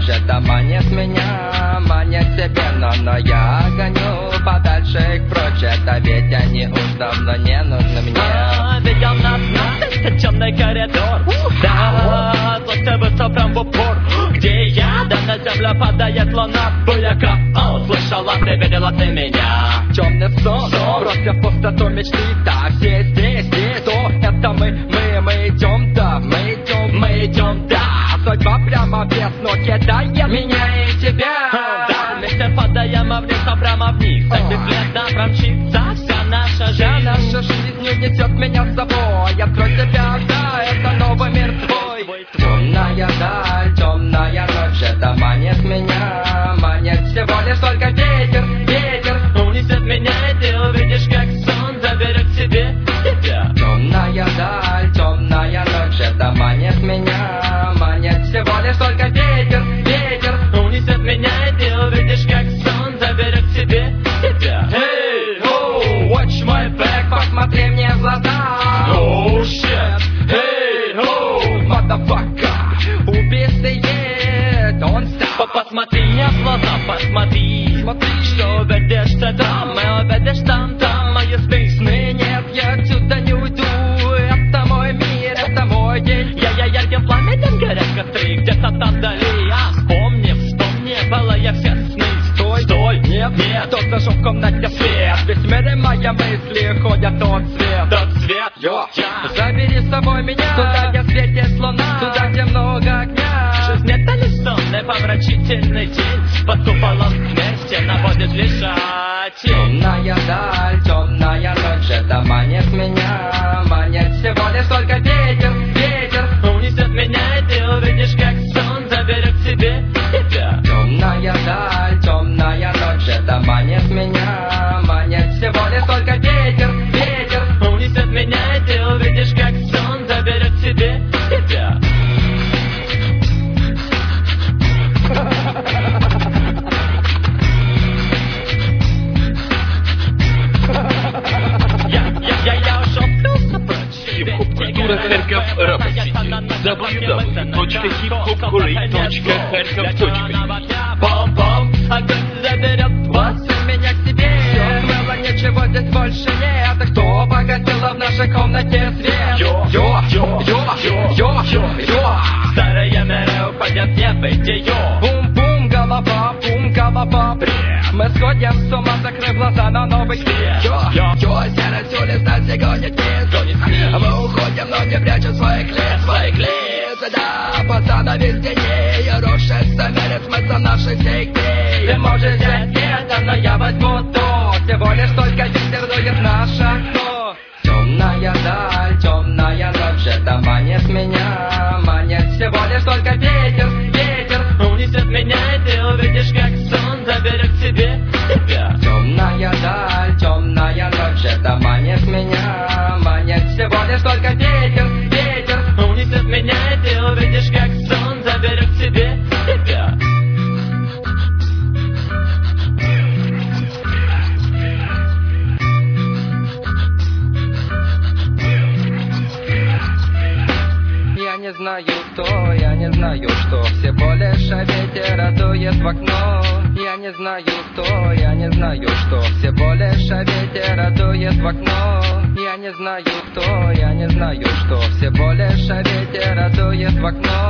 вообще-то манит меня, манит себе, но я гоню подальше их прочь. Это ведь они уж давно не нужны мне. Ведь у нас это темный коридор. Да, злость быстро прям в упор. Где я? Да на землю падает луна. Буяка, слышала ты, видела ты меня. Темный сон, бросив пустоту мечты. Так, все здесь, то это мы идем, да, мы идем, да. Судьба прямо в весну кидает меня и тебя. Да, вместе падаем вниз, а прямо вниз. Так бесследно промчится вся наша жизнь унесет меня с собой. Открой себя, да, это новый мир твой. Темная даль, темная ночь, это манит меня, манит всего лишь только ветер унесет меня, и ты увидишь, как сон заберет себе тебя. Темная даль, темная ночь, это манит меня, манит всего лишь только ветер унесет меня, и ты увидишь, как сон заберет себе тебя. Hey, ho, watch my back, посмотри мне в глаза. Oh shit, hey, ho, motherfucker, убийцее, don't stop. Посмотри мне в глаза, посмотри, что увидишь ты там, и увидишь там мои списны. Нет, я отсюда не уйду, это мой мир, это мой день. Я ярким пламенем горят костры, где-то там вдали. Вспомни, было я все сны. Стой, нет, Кто зажег в комнате свет? Весь мир и мои мысли ходят тот свет. Забери с собой меня, туда, где светит луна, туда, где много огня. Жизнь это не сонный помрачительный день. Под куполом вместе наводит лишать. Темная даль, темная ночь, это манит меня, манит всего лишь только ветер унесет меня, и ты увидишь, как сон заберет себе тебя. Темная даль, темная ночь, это манит меня, манит всего лишь только ветер унесет меня, и ты увидишь, как сон заберет себе тебя. Я ушел прочь. Хип-хоп-культура Харьков Рапосити. www.hiphopkultur.харьков.точка. Бом-бом, огонь заберет вас и меня к себе. Все смело, ничего здесь больше нет. А кто погасила в нашей комнате свет? Йо. Старые миры уходят в небытие. Бум-бум, голова, бред. Мы сходим с ума, закрыв глаза на новый свет. Серость улиц нас все гонит вниз. Мы уходим, но не прячем своих лиц. Да, пацана везде не рушится мир, смысл нашей всей игры. Ты можешь взять это, но я возьму то. Всего лишь только ветер дует в наше окно. Темная даль, темная ночь, это манит меня, манит всего лишь только ветер унесет меня, и ты увидишь, как сон заберет себе тебя. Темная даль, темная ночь, это манит меня, манит всего лишь только ветер унесет меня, и ты увидишь, как сон заберет себе тебя. Я не знаю, что всего лишь ветер дует в окно. Я не знаю, что всего лишь ветер дует в окно. Я не знаю, что всего лишь ветер дует в окно.